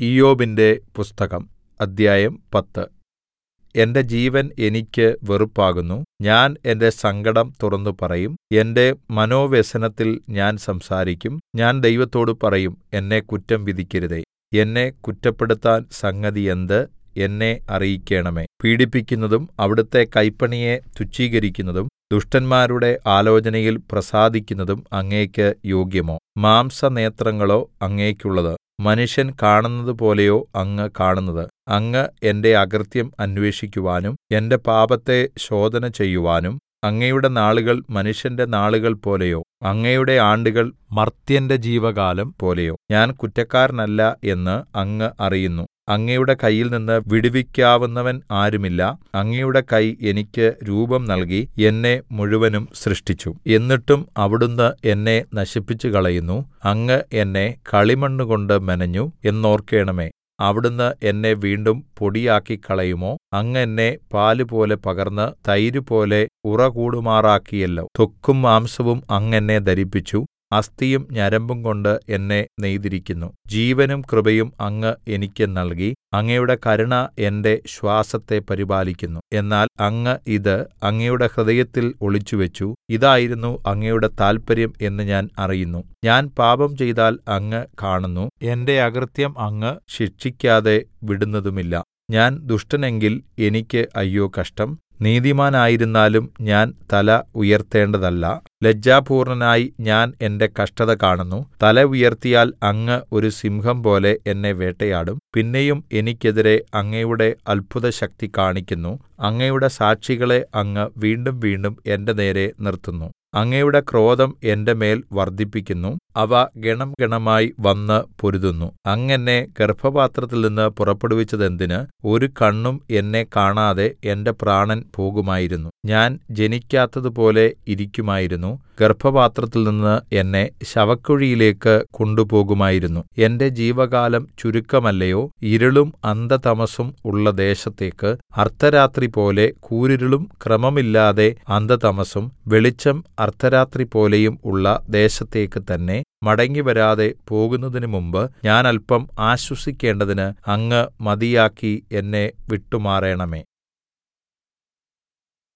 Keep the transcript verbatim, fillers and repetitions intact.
ഇയ്യോബിന്റെ പുസ്തകം അദ്ധ്യായം പത്ത്. എന്റെ ജീവൻ എനിക്ക് വെറുപ്പാകുന്നു. ഞാൻ എന്റെ സങ്കടം തുറന്നു പറയും. എന്റെ മനോവ്യസനത്തിൽ ഞാൻ സംസാരിക്കും. ഞാൻ ദൈവത്തോട് പറയും, എന്നെ കുറ്റം വിധിക്കരുതേ. എന്നെ കുറ്റപ്പെടുത്താൻ സംഗതി എന്ത്? എന്നെ അറിയിക്കണമേ. പീഡിപ്പിക്കുന്നതും അവിടുത്തെ കൈപ്പണിയെ തുച്ഛീകരിക്കുന്നതും ദുഷ്ടന്മാരുടെ ആലോചനയിൽ പ്രസാദിക്കുന്നതും അങ്ങേക്ക് യോഗ്യമോ? മാംസനേത്രങ്ങളോ അങ്ങേക്കുള്ളത്? മനുഷ്യൻ കാണുന്നതുപോലെയോ അങ്ങ് കാണുന്നത്? അങ്ങ് എന്റെ അകൃത്യം അന്വേഷിക്കുവാനും എന്റെ പാപത്തെ ശോധന ചെയ്യുവാനും അങ്ങയുടെ നാളുകൾ മനുഷ്യന്റെ നാളുകൾ പോലെയോ അങ്ങയുടെ ആണ്ടുകൾ മർത്യന്റെ ജീവകാലം പോലെയോ? ഞാൻ കുറ്റക്കാരനല്ല എന്ന് അങ്ങ് അറിയുന്നു. അങ്ങയുടെ കയ്യിൽനിന്ന് വിടുവിക്കാവുന്നവൻ ആരുമില്ല. അങ്ങയുടെ കൈ എനിക്ക് രൂപം നൽകി എന്നെ മുഴുവനും സൃഷ്ടിച്ചു. എന്നിട്ടും അവിടുന്ന് എന്നെ നശിപ്പിച്ചുകളയുന്നു. അങ്ങ് എന്നെ കളിമണ്ണുകൊണ്ട് മെനഞ്ഞു എന്നോർക്കേണമേ. അവിടുന്ന് എന്നെ വീണ്ടും പൊടിയാക്കിക്കളയുമോ? അങ്ങ് എന്നെ പാലുപോലെ പകർന്ന് തൈരുപോലെ ഉറകൂടുമാറാക്കിയല്ലോ. ത്വക്കും മാംസവും അങ്ങ് എന്നെ ധരിപ്പിച്ചു. അസ്ഥിയും ഞരമ്പും കൊണ്ട് എന്നെ നെയ്തിരിക്കുന്നു. ജീവനും കൃപയും അങ്ങ് എനിക്ക് നൽകി. അങ്ങയുടെ കരുണ എന്റെ ശ്വാസത്തെ പരിപാലിക്കുന്നു. എന്നാൽ അങ്ങ് ഇത് അങ്ങയുടെ ഹൃദയത്തിൽ ഒളിച്ചുവെച്ചു. ഇതായിരുന്നു അങ്ങയുടെ താല്പര്യം എന്ന് ഞാൻ അറിയുന്നു. ഞാൻ പാപം ചെയ്താൽ അങ്ങ് കാണുന്നു. എന്റെ അകൃത്യം അങ്ങ് ശിക്ഷിക്കാതെ വിടുന്നതുമില്ല. ഞാൻ ദുഷ്ടനെങ്കിൽ എനിക്ക് അയ്യോ കഷ്ടം. നീതിമാനായിരുന്നാലും ഞാൻ തല ഉയർത്തേണ്ടതല്ല. ലജ്ജാപൂർണ്ണനായി ഞാൻ എന്റെ കഷ്ടത കാണുന്നു. തല ഉയർത്തിയാൽ അങ്ങ് ഒരു സിംഹംപോലെ എന്നെ വേട്ടയാടും. പിന്നെയും എനിക്കെതിരെ അങ്ങയുടെ അത്ഭുതശക്തി കാണിക്കുന്നു. അങ്ങയുടെ സാക്ഷികളെ അങ്ങ് വീണ്ടും വീണ്ടും എന്റെ നേരെ നിർത്തുന്നു. അങ്ങയുടെ ക്രോധം എന്റെ മേൽ വർദ്ധിപ്പിക്കുന്നു. അവ ഗണംഗണമായി വന്ന് പൊരുതുന്നു. അങ്ങ് എന്നെ ഗർഭപാത്രത്തിൽനിന്ന് പുറപ്പെടുവിച്ചതെന്തിന്? ഒരു കണ്ണും എന്നെ കാണാതെ എന്റെ പ്രാണൻ പോകുമായിരുന്നു. ഞാൻ ജനിക്കാത്തതുപോലെ ഇരിക്കുമായിരുന്നു. ഗർഭപാത്രത്തിൽനിന്ന് എന്നെ ശവക്കുഴിയിലേക്ക് കൊണ്ടുപോകുമായിരുന്നു. എന്റെ ജീവകാലം ചുരുക്കമല്ലയോ? ഇരുളും അന്ധതമസ്സും ഉള്ള ദേശത്തേക്ക്, അർദ്ധരാത്രി പോലെ കൂരിരുളും ക്രമമില്ലാതെ അന്ധതമസ്സും വെളിച്ചം അർദ്ധരാത്രി പോലെയും ഉള്ള ദേശത്തേക്ക് തന്നെ മടങ്ങിവരാതെ പോകുന്നതിന് മുമ്പ് ഞാൻ അല്പം ആശ്വസിക്കേണ്ടതിന് അങ്ങ് മതിയാക്കി എന്നെ വിട്ടുമാറേണമേ.